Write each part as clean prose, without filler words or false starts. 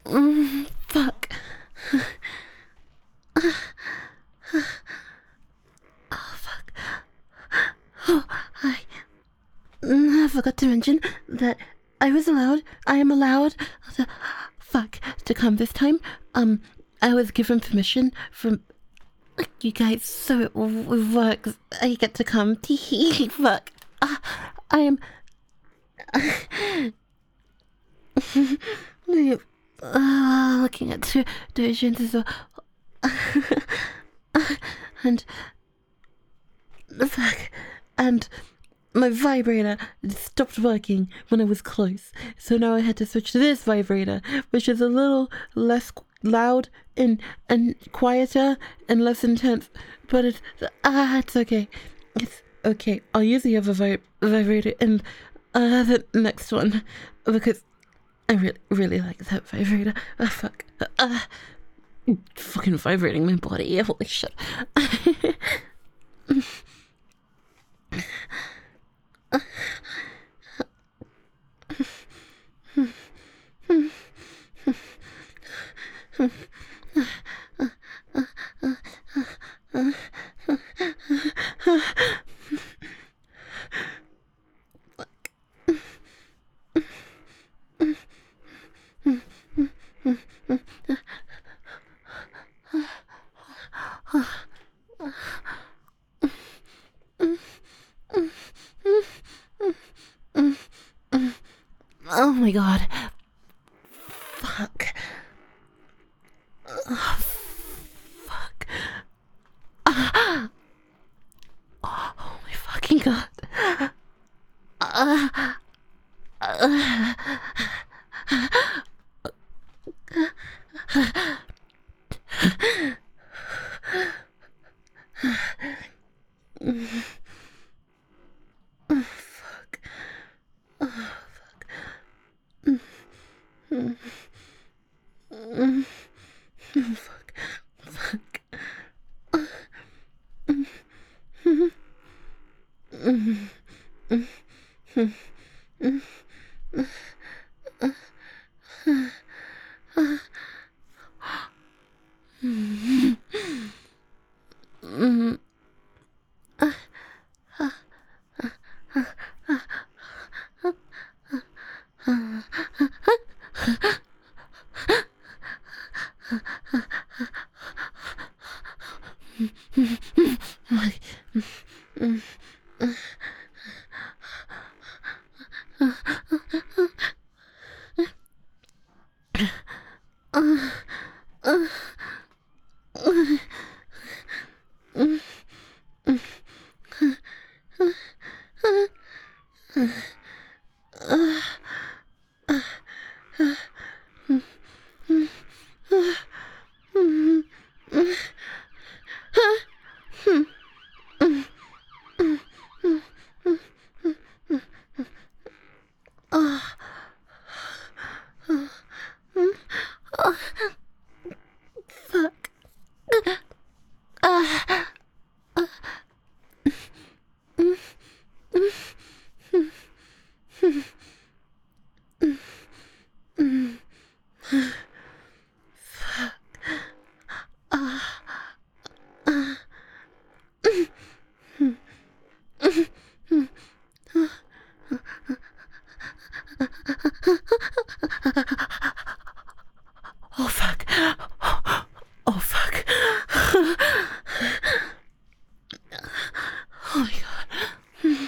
Fuck. Oh, fuck. Oh, I forgot to mention that I am allowed to, fuck, to come this time. I was given permission from you guys, so it works. I get to come. Fuck. I am. Looking at two versions as well. And fuck, and my vibrator stopped working when I was close, so now I had to switch to this vibrator, which is a little less loud and quieter and less intense. But it's okay. It's okay. I'll use the other vibrator in the next one because I really like that vibrator. Fuck. Fucking vibrating my body. Holy shit. Oh my god. Fuck. Oh, fuck. Oh my fucking god. Fuck. Oh, fuck. Fuck. Fuck. Fuck. Oh fuck. Oh fuck. Oh my god.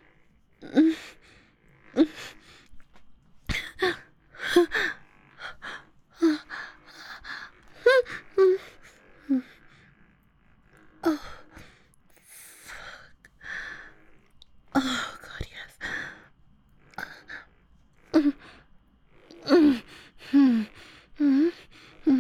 Oh fuck. Oh god, yes.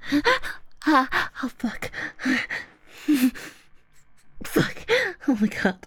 Oh, fuck. Fuck. Oh my god.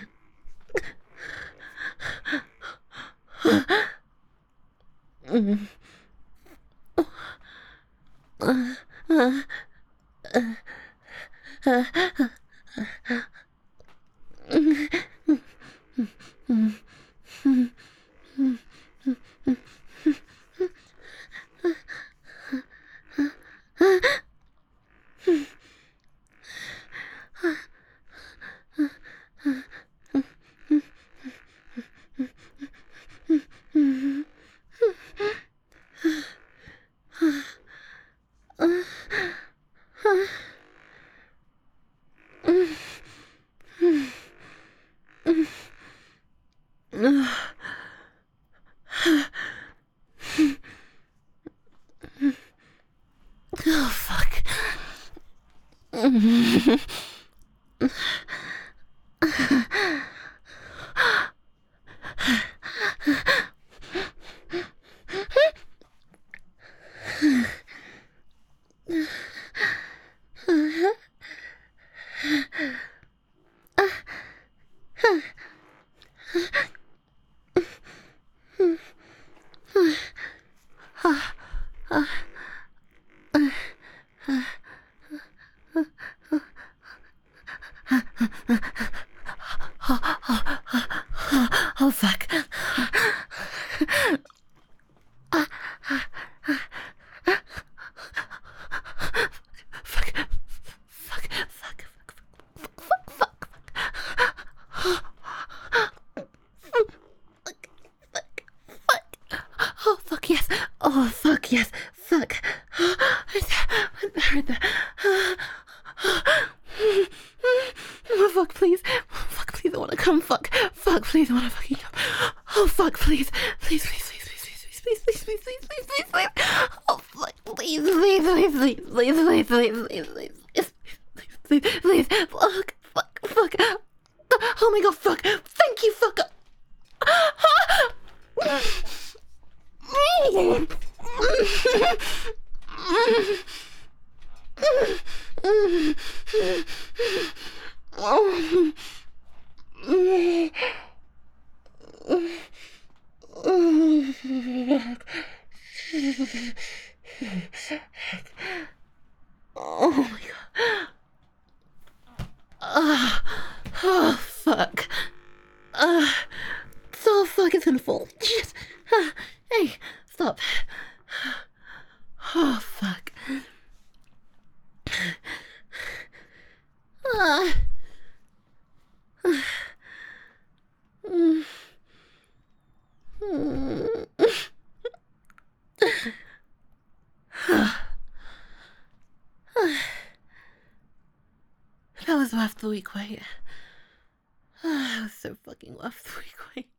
Oh, fuck. Oh, fuck. Fuck. Fuck. Fuck. Fuck. Fuck. Oh, fuck, yes. Oh, fuck, yes. Fuck. I heard that. Oh, fuck, please. Fuck, please, I want to come. Fuck. Fuck, please, I want to fucking come. Oh, fuck, please. Please, please, please, please, please, please, please, please, please, please, please. Oh, fuck, please, please, please, please, please, please, please, please, please, please, please. Fuck, fuck, fuck. Oh my god, fuck. Thank you, fuck. Oh my god. Oh, fuck. So fuck, it's gonna fall. Shit. Hey, stop. Oh, fuck. That was worth the week wait. That was so fucking worth the week wait.